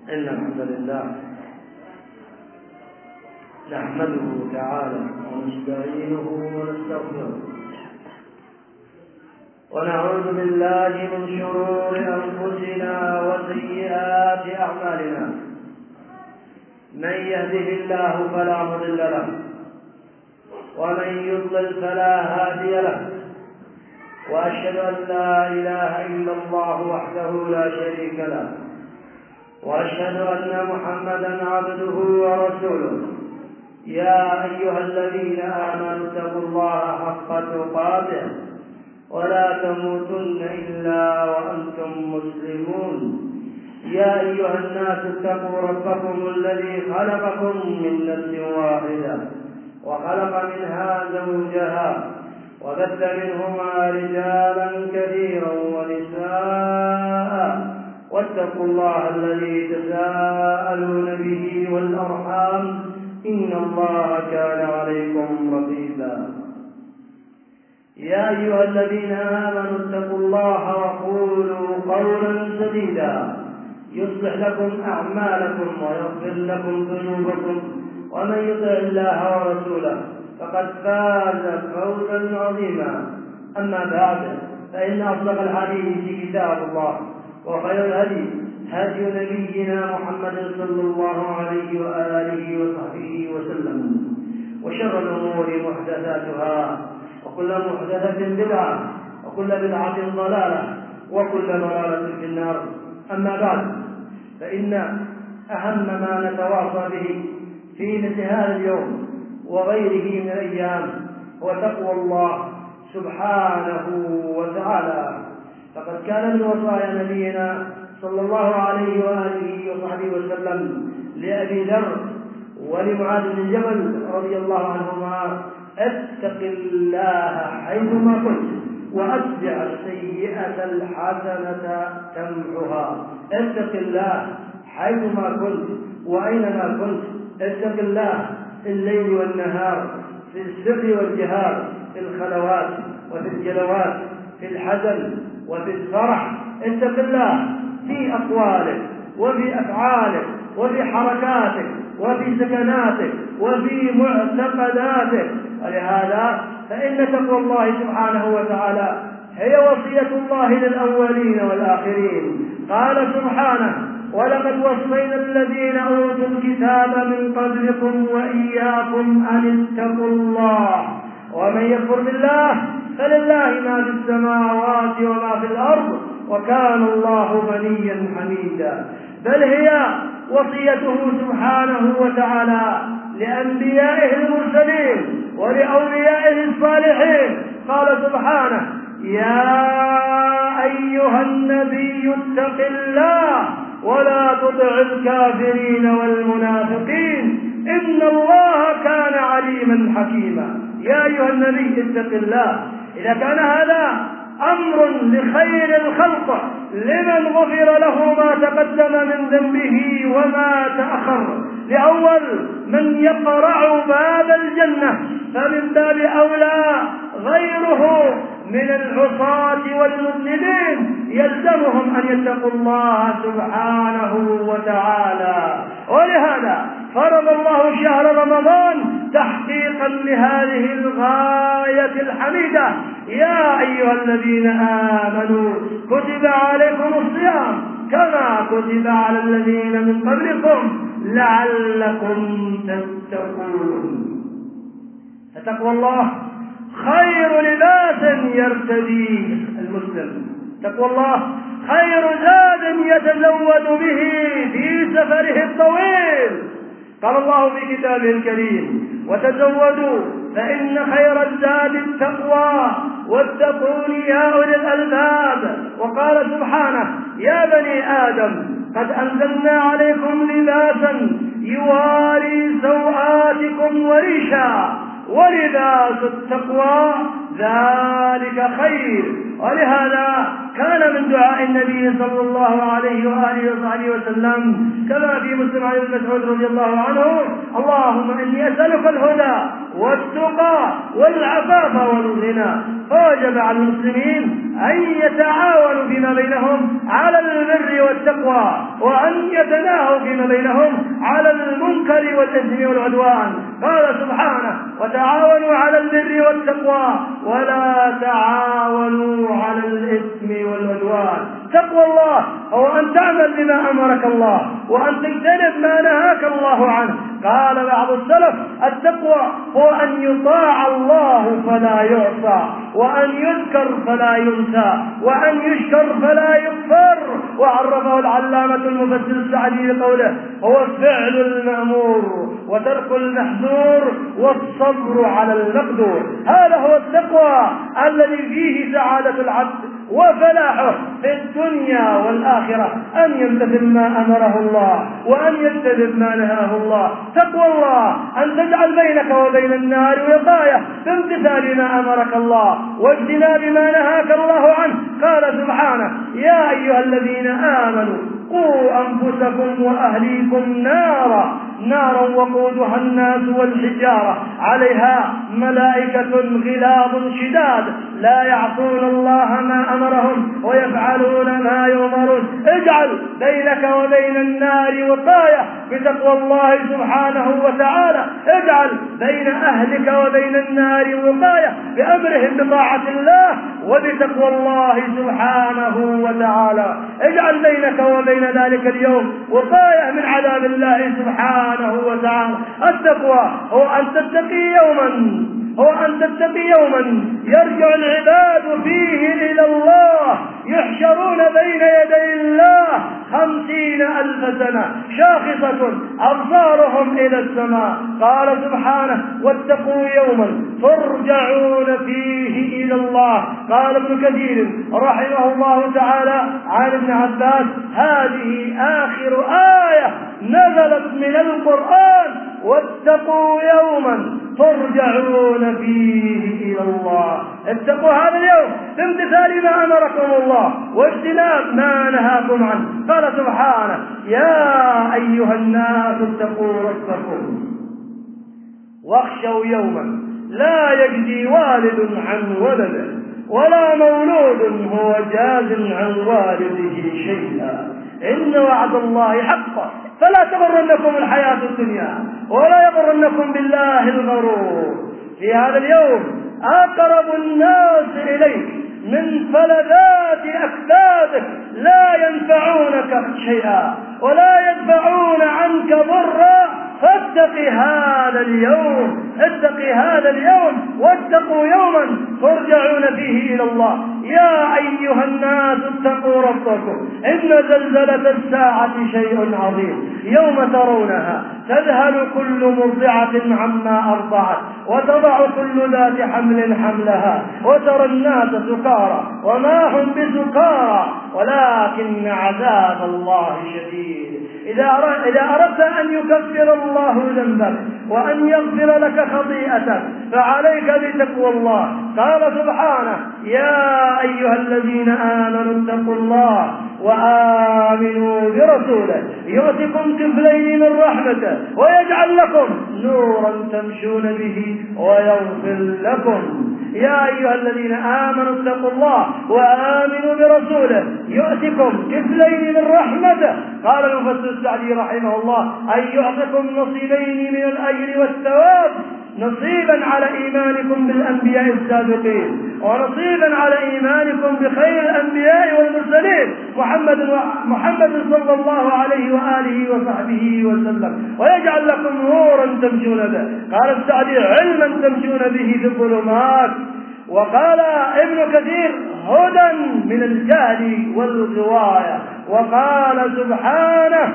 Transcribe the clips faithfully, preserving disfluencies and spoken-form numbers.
إن الحمد لله نحمده تعالى ونستعينه ونستغفره ونعوذ بالله من شرور أنفسنا وسيئات أعمالنا. من يهده الله فلا مضل له ومن يضلل فلا هادي له، وأشهد أن لا إله إلا الله وحده لا شريك له، وأشهد أن محمدا عبده ورسوله. يا أيها الذين آمنوا اتقوا الله حق تقاته ولا تموتن إلا وأنتم مسلمون. يا أيها الناس اتقوا ربكم الذي خلقكم من نفس واحدة وخلق منها زوجها وبث منهما رجالا كثيرا ونساء، واتقوا الله الذي تساءلون به والأرحام إن الله كان عليكم رقيبا. يا أيها الذين آمنوا اتقوا الله وقولوا قولا سديدا يصلح لكم أعمالكم ويغفر لكم ذنوبكم، ومن يطع الله ورسوله فقد فاز فوزا عظيما. أما بعد، فإن أصدق الحديث كتاب الله، وخير الهدي هدي نبينا محمد صلى الله عليه وآله وصحبه وسلم، وشر الأمور محدثاتها، وكل محدثة بدعة، وكل بدعة ضلالة، وكل ضلالة في النار. أما بعد، فإن أهم ما نتواصى به في مثل هذا اليوم وغيره من الأيام هو تقوى الله سبحانه وتعالى. فقد كان من وصايا نبينا صلى الله عليه وآله وصحبه وسلم لأبي ذر ولمعاذ بن جبل رضي الله عنهما: اتق الله حيثما كنت وأتبع السيئة الحسنة تمحها. اتق الله حيثما كنت وأينما كنت. اتق الله في الليل والنهار، في السر والجهار، في الخلوات وفي الجلوات، في الحزن وفي الفرح. اتق الله في أقوالك وفي أفعالك وفي حركاتك وفي سكناتك وفي معتقداتك. ولهذا فإن تقوى الله سبحانه وتعالى هي وصية الله للأولين والآخرين. قال سبحانه: ولقد وصينا الذين أوتوا الكتاب من قبلكم وإياكم أن اتقوا الله ومن يكفر بالله فلله ما في السماوات وما في الأرض وكان الله غنيا حميدا. بل هي وصيته سبحانه وتعالى لأنبيائه المرسلين ولأوليائه الصالحين. قال سبحانه: يا أيها النبي اتق الله ولا تطع الكافرين والمنافقين إن الله كان عليما حكيما. يا أيها النبي اتق الله. إذا كان هذا أمر لخير الخلق لمن غفر له ما تقدم من ذنبه وما تأخر، لأول من يقرع باب الجنة، فمن باب أولى غيره من العصاة والمذنبين يلزمهم أن يتقوا الله سبحانه وتعالى. ولهذا فرض الله شهر رمضان تحقيقا لهذه الغاية الحميدة: يا أيها الذين آمنوا كتب عليكم الصيام كما كتب على الذين من قبلكم لعلكم تتقون. فتقوى الله خير لباس يرتديه المسلم. تقوى الله خير زاد يتزود به في سفره الطويل. قال الله في كتابه الكريم: وتزودوا فإن خير الزاد التقوى واتقون يا أولي الألباب. وقال سبحانه: يا بني آدم قد أنزلنا عليكم لباسا يواري سوآتكم وريشا ولباس التقوى ذلك خير. ولهذا كان من دعاء النبي صلى الله عليه وآله وصحبه وسلم كما في مسلم عن ابن مسعود رضي الله عنه: اللهم إني أسألك الهدى والتقى والعفاف والغنى. فوجب على المسلمين أن يتعاونوا فيما بينهم على البر والتقوى، وأن يتناهوا فيما بينهم على المنكر والإثم والعدوان. قال سبحانه: وتعاونوا على البر والتقوى ولا تعاونوا على الإثم والعدوان. تقوى الله هو أن تعمل بما أمرك الله وأن تجتنب ما نهاك الله عنه. قال بعض السلف: التقوى هو أن يطاع الله فلا يعصى، وأن يذكر فلا ينسى، وأن يشكر فلا يكفر. وعرفه العلامة المفسر السعدي بقوله: هو فعل المأمور وترك المحظور والصبر على المقدور. هذا هو التقوى الذي فيه سعادة العبد وفلاحه في الدنيا والآخرة، أن يمتثل ما أمره الله وأن يجتنب ما نهاه الله. تقوى الله أن تجعل بينك وبين النار وقاية بامتثال ما أمرك الله واجتناب ما نهاك الله عنه. قال سبحانه: يا أيها الذين آمنوا قوا أنفسكم وأهليكم نارا نارا وقودها الناس والحجارة عليها ملائكة غلاظ شداد لا يعصون الله ما أمرهم ويفعلون ما يؤمرون. اجعل بينك وبين النار وقاية بتقوى الله سبحانه وتعالى. اجعل بين أهلك وبين النار وقاية بأمرهم بطاعة الله وبتقوى الله سبحانه وتعالى. اجعل بينك وبين ذلك اليوم وقاية من عذاب الله سبحانه وتعالى. التقوى هو أن تتقي يوما هو أن تتقي يوما يرجع العباد فيه إلى الله، يحشرون بين يدي الله خمسين ألف سنة شاخصة أبصارهم إلى السماء. قال سبحانه: واتقوا يوما ترجعون فيه إلى الله. قال ابن كثير رحمه الله تعالى عن ابن عباس: هذه آخر آية نزلت من القرآن، واتقوا يوما ترجعون فيه إلى الله. اتقوا هذا اليوم بامتثال ما أمركم الله واجتناب ما نهاكم عنه. قال سبحانه: يا أيها الناس اتقوا ربكم واخشوا يوما لا يجزي والد عن ولده ولا مولود هو جاز عن والده شيئا إن وعد الله حق فلا تغرنكم الحياة الدنيا ولا يغرنكم بالله الغرور. في هذا اليوم أقرب الناس إليك من فلذات أكبادك لا ينفعونك شيئا ولا يدفعون عنك ضرا. فاتق هذا اليوم اتق هذا اليوم واتقوا يوما ترجعون فيه إلى الله. يا أيها الناس اتقوا ربكم إن زلزلة الساعة شيء عظيم يوم ترونها تذهل كل مرضعة عما أرضعت وتضع كل ذات حمل حملها وترى الناس سكارى وما هم بسكارى ولكن عذاب الله شديد. إذا أردت أن يكفر الله ذنبك وأن يغفر لك خطيئتك فعليك بتقوى الله. قال سبحانه: يا أيها الذين آمنوا اتقوا الله وآمنوا برسوله يؤتكم كفلين من رحمته ويجعل لكم نورا تمشون به ويغفر لكم. يا أيها الذين آمنوا اتقوا الله وآمنوا برسوله يؤتكم كفلين من رحمته. قال المفسر السعدي رحمه الله: أن يعطكم نصيبين من الأجر والثواب، نصيبا على إيمانكم بالأنبياء السابقين ونصيبا على إيمانكم بخير الأنبياء والمرسلين محمد محمد صلى الله عليه وآله وصحبه وسلم ويجعل لكم نورا تمشون به. قال السعدي: علما تمشون به في الظلمات. وقال ابن كثير: هدى من الجهل والغواية. وقال سبحانه: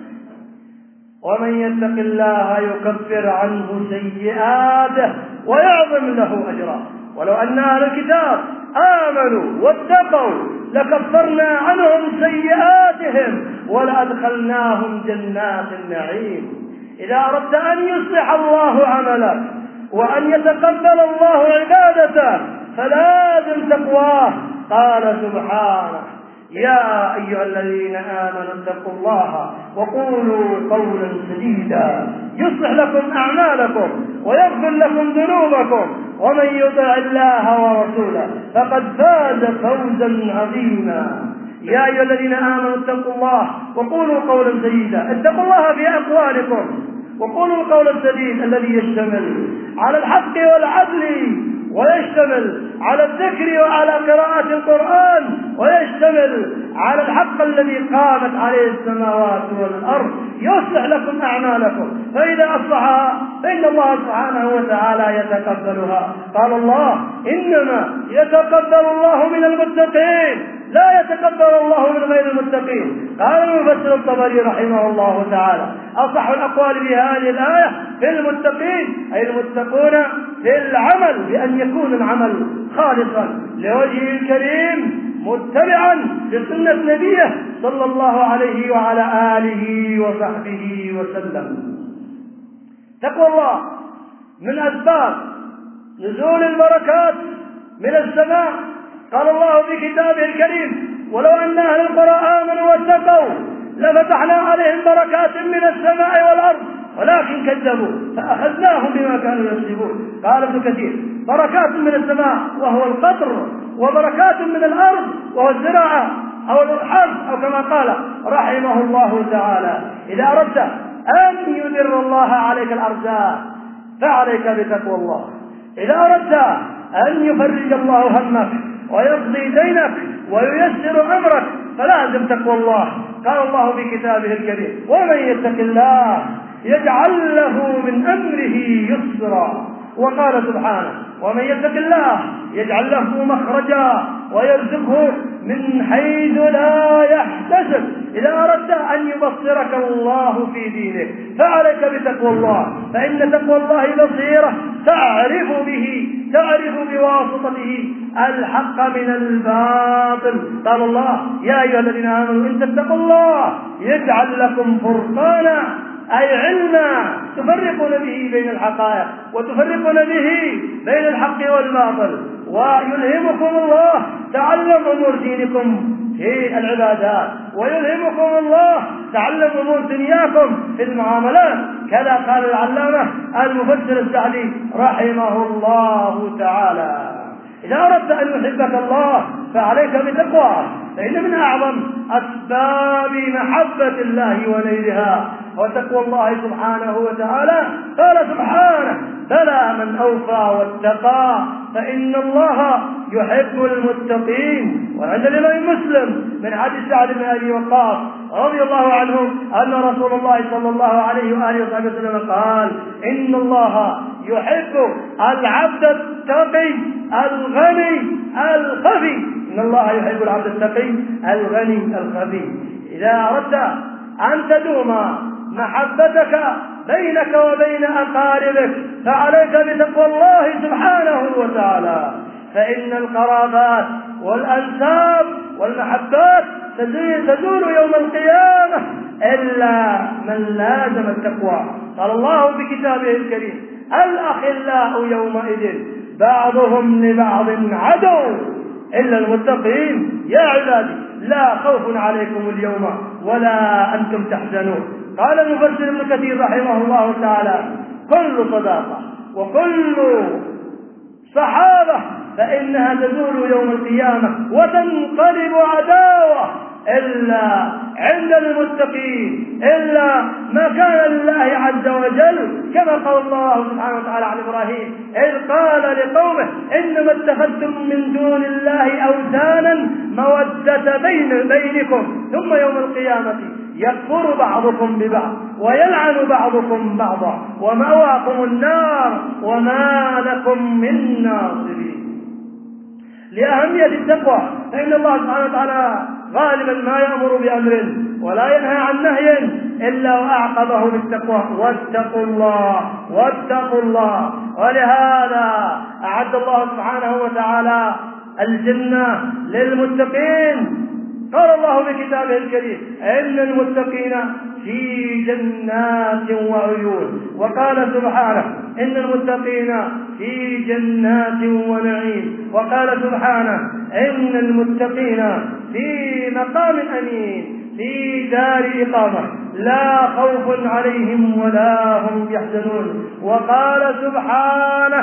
ومن يتق الله يكفر عنه سيئاته ويعظم له أجرا ولو أن أهل الكتاب آمنوا واتقوا لكفرنا عنهم سيئاتهم ولأدخلناهم جنات النعيم. إذا أردت أن يصلح الله عملك وأن يتقبل الله عبادته فلازم تقواه. قال سبحانه: يا أيها الذين آمنوا اتقوا الله وقولوا قولا سديدا يصلح لكم أعمالكم ويغفر لكم ذنوبكم ومن يطع الله ورسوله فقد فاز فوزا عظيما. يا أيها الذين آمنوا اتقوا الله وقولوا قولا سديدا. اتقوا الله في أقوالكم وقولوا القول السديد الذي يشتمل على الحق والعدل، ويشتمل على الذكر وعلى قراءة القرآن، ويشتمل على الحق الذي قامت عليه السماوات والأرض. يصلح لكم أعمالكم، فإذا أصلح فإن الله سبحانه وتعالى يتقبلها. قال الله: إنما يتقبل الله من المتقين، لا يتقبل الله من غير المتقين. قال المفسر الطبري رحمه الله تعالى: أصح الأقوال في هذه الآية في المتقين، أي المتقون في العمل، بأن يكون العمل خالصا لوجهه الكريم متبعا لسنة نبيه صلى الله عليه وعلى آله وصحبه وسلم. تقوى الله من أسباب نزول البركات من السماء. قال الله في كتابه الكريم: ولو أن أهل القرى آمنوا واتقوا لفتحنا عليهم بركات من السماء والأرض ولكن كذبوا فأخذناهم بما كانوا يكسبون. قال ابن كثير: بركات من السماء وهو القطر، وبركات من الأرض وهو الزراعة أو الحرث، أو كما قال رحمه الله تعالى: إذا أردت أن يدر الله عليك الأرزاق فعليك بتقوى الله. إذا أردت أن يفرج الله همك ويقضي دينك وييسر أمرك فلازم تقوى الله. قال الله في كتابه الكريم: ومن يتق الله يجعل له من أمره يسرا. وقال سبحانه: ومن يتق الله يجعل له مخرجا ويرزقه من حيث لا يحتسب. إذا أردت أن يبصرك الله في دينك فعليك بتقوى الله، فإن تقوى الله بصيرة تعرف به تعرف بواسطته الحق من الباطل. قال الله: يا أيها الذين آمنوا إن تتقوا الله يجعل لكم فرقانا، أي علما تفرقون به بين الحقائق وتفرقون به بين الحق والباطل، ويلهمكم الله تعلم أمور دينكم في العبادات، ويلهمكم الله تعلم أمور دنياكم في المعاملات. كذا قال العلامة المفسر السعدي رحمه الله تعالى: إذا أردت أن يحبك الله فعليك بتقوى، فإن من أعظم أسباب محبة الله ونيلها وتقوى الله سبحانه وتعالى. قال سبحانه: بلى من أوفى واتقى فإن الله يحب المتقين. وعند الإمام مسلم من حديث سعد بن أبي وقاص رضي الله عنه أن رسول الله صلى الله عليه وآله وصحبه وسلم قال: إن الله يحب العبد التقي الغني الخفي. إن الله يحب العبد التقي الغني الخفي. إذا أردت أن تدوم محبتك بينك وبين أقاربك فعليك بتقوى الله سبحانه وتعالى، فإن القرابات والأنساب والمحبات تزول يوم القيامة إلا من لازم التقوى. قال الله في كتابه الكريم: الأخلاء يومئذ بعضهم لبعض عدو إلا المتقين. يا عبادي لا خوف عليكم اليوم ولا أنتم تحزنون. قال المفسر ابن كثير رحمه الله تعالى: كل صداقة وكل صحابة فإنها تزول يوم القيامة وتنقلب عداوة إلا عند المتقين، إلا ما كان لله عز وجل، كما قال الله سبحانه وتعالى عن إبراهيم إذ قال لقومه: إنما اتخذتم من دون الله أوثانا مودة بين بينكم ثم يوم القيامة يكفر بعضكم ببعض ويلعن بعضكم بعضا ومأواكم النار وما لكم من ناصرين. لأهمية التقوى فإن الله سبحانه وتعالى غالبا ما يأمر بأمر ولا ينهى عن نهي إلا وأعقبه بالتقوى: واتقوا الله واتقوا الله. ولهذا أعد الله سبحانه وتعالى الجنة للمتقين. قال الله في كتابه الكريم: إن المتقين في جنات وعيون. وقال سبحانه: إن المتقين في جنات ونعيم. وقال سبحانه: إن المتقين في مقام أمين في دار إقامة لا خوف عليهم ولا هم يحزنون. وقال سبحانه: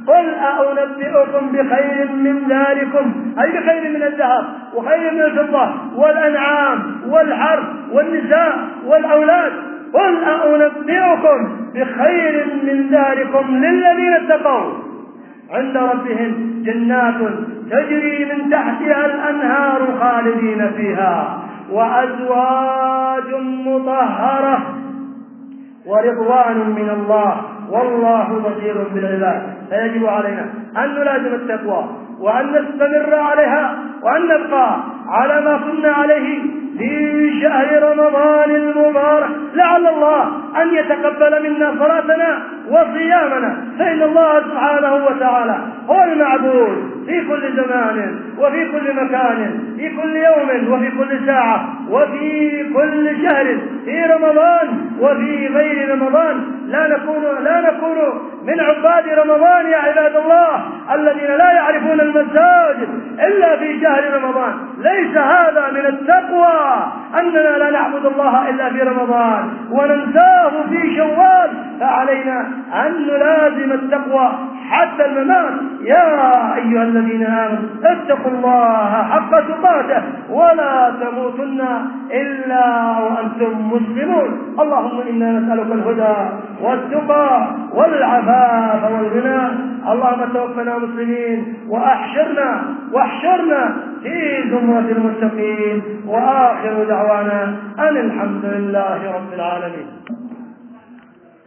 قل أنبئكم بخير من ذلكم، أي بخير من الذهب وخير من الفضة والأنعام والحرث والنساء والأولاد. قل أنبئكم بخير من ذلكم للذين اتقوا عند ربهم جنات تجري من تحتها الأنهار خالدين فيها وأزواج مطهرة ورضوان من الله والله بصير بالعباد. فيجب علينا أن نلازم التقوى وأن نستمر عليها وأن نبقى على ما كنا عليه في شهر رمضان المبارك، لعل الله أن يتقبل منا صلاتنا وصيامنا، فإن الله سبحانه وتعالى هو المعبود في كل زمان وفي كل مكان، في كل يوم وفي كل ساعة وفي كل شهر، في رمضان وفي غير رمضان. لا نكون لا نكون من عباد رمضان يا عباد الله الذين لا يعرفون المساجد إلا في شهر رمضان. ليس هذا من التقوى أننا لا نعبد الله إلا في رمضان وننساه في شوال. فعلينا أن نلازم التقوى حتى الممات. يا أيها الذين آمنوا اتقوا الله حق تقاته ولا تموتن إلا وأنتم مسلمون. اللهم إنا نسألك الهدى والتقى والعفاف والغنى. اللهم توفنا مسلمين وأحشرنا واحشرنا في زمرة المتقين. وآخر دعوانا أن الحمد لله رب العالمين.